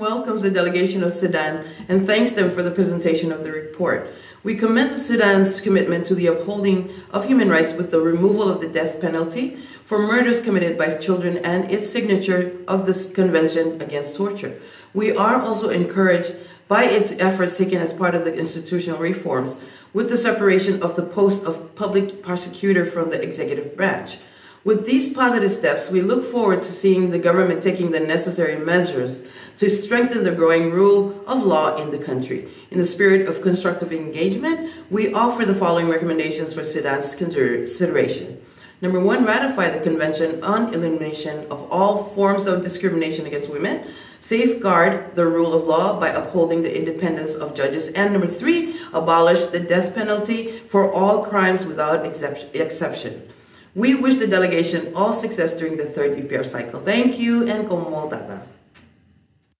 welcomes the delegation of Sudan and thanks them for the presentation of the report. We commend Sudan's commitment to the upholding of human rights with the removal of the death penalty for murders committed by children and its signature of the Convention Against Torture. We are also encouraged by its efforts taken as part of the institutional reforms with the separation of the post of public prosecutor from the executive branch. With these positive steps, we look forward to seeing the government taking the necessary measures to strengthen the growing rule of law in the country. In the spirit of constructive engagement, we offer the following recommendations for Sudan's consideration. Number one, ratify the Convention on Elimination of All Forms of Discrimination Against Women. Safeguard the rule of law by upholding the independence of judges. And number three, abolish the death penalty for all crimes without exception. We wish the delegation all success during the third UPR cycle. Thank you, and Komoltata.